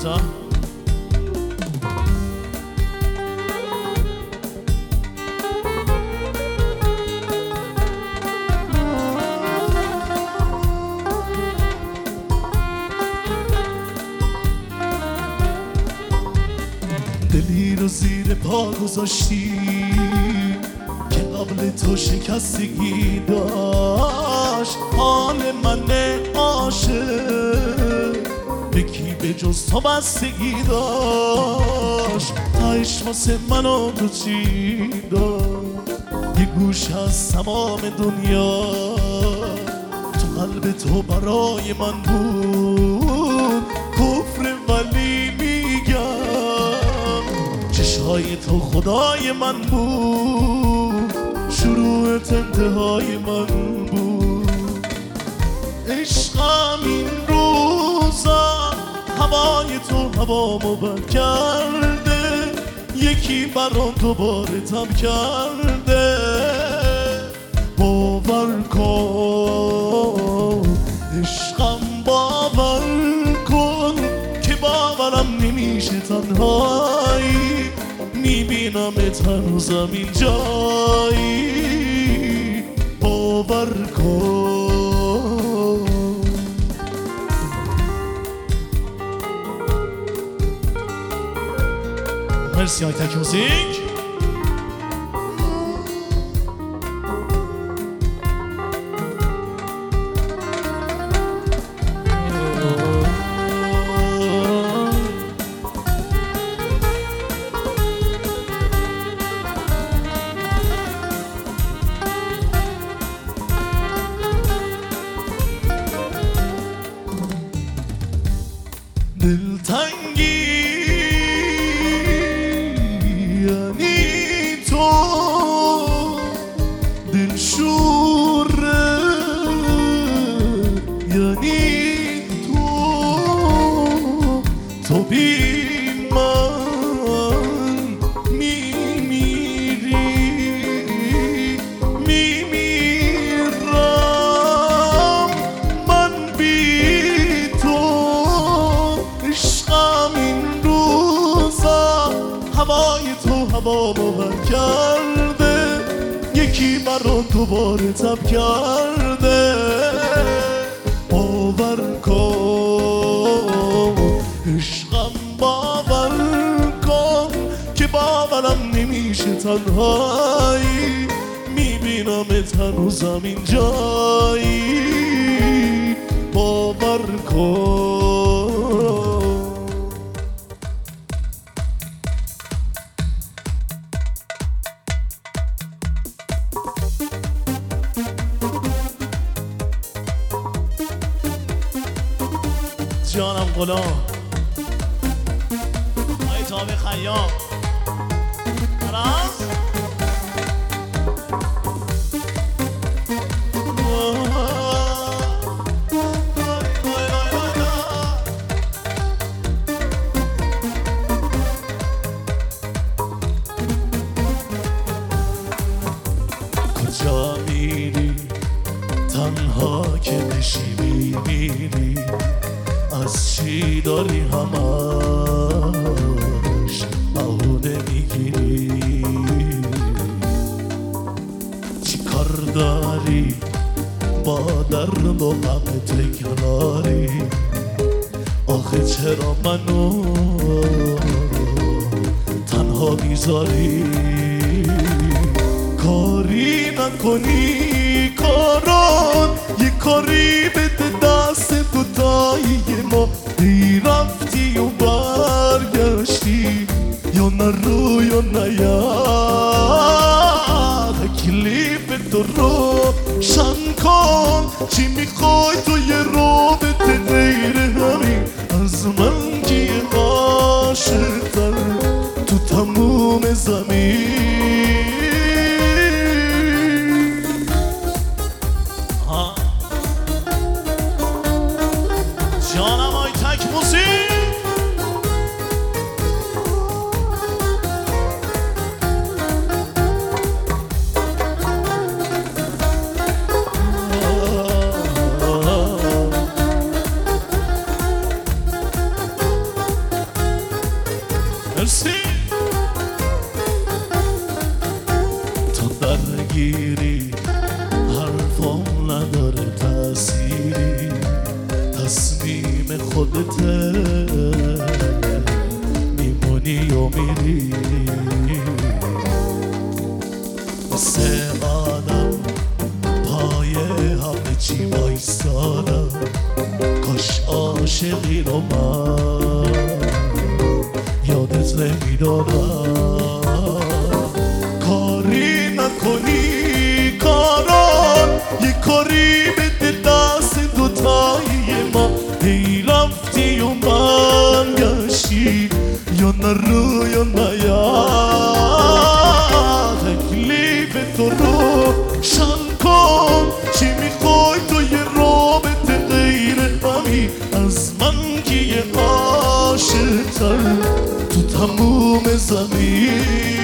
آیتا دلی رو زیر پا گذاشتی که قبل تو شکستگی داشت. حال من عاشق به کی به جز تو بستگی داشت. تایش واسه من و تو چی داشت؟ یه گوش از تمام دنیا تو قلب تو برای من بود. کفر ولی میگم چشهای تو خدای من بود. شروعت انتهای من بود. عشقم این روزا هوای تو هوامو بر کرده. یکی برام دوباره تب کرده. باور کن عشقم باور کن که باورم نمیشه تنهایی. میبینمت هنوزم این جایی. باور کن. مرسی آیتک موزیک. دلتنگی یعنی تو، دلشوره یعنی تو بی من میمیرم. من بی تو عشقم این روزا هوای تو هوامو بر کرده. یکی برا دوباره تب کرده. باور کن عشقم باور کن که باورم نمیشه تنهایی. میبینمت هنوزم این جایی. باور کن. جانم غلام آی تابع خیام راست کجا میری تنها که بشی میبینی از چی داری همش بهونه میگیری. چی کار داری با درد و غم تکراری؟ آخه چرا منو تنها میذاری؟ کاری نکنی کاران یه کاری بده دست دوتایی ما. ای رفتی و برگشتی یا نرو یا نیاد. کلیپ تو روشن کن. چی میخوای تو یه رابطه غیر همین از من که یه عاشق‌تر تو تموم زمین. جانم آیتک موزیک. نگیری حرفام نداره تأثیری تصمیم خودته میمونی و میری مثل آدم پای همه چی وایستادم کاش عاشقی رو من یادت نمیدادم کاری نکنی کاران یه کاری بده دست دوتایی ما هی رفتی و من گشتی یا نرو یا نیاد تکلیف تو روشن کن چی میخوای تو یه رابطه غیر همی از من که یه عاشق‌تر تو تموم زمین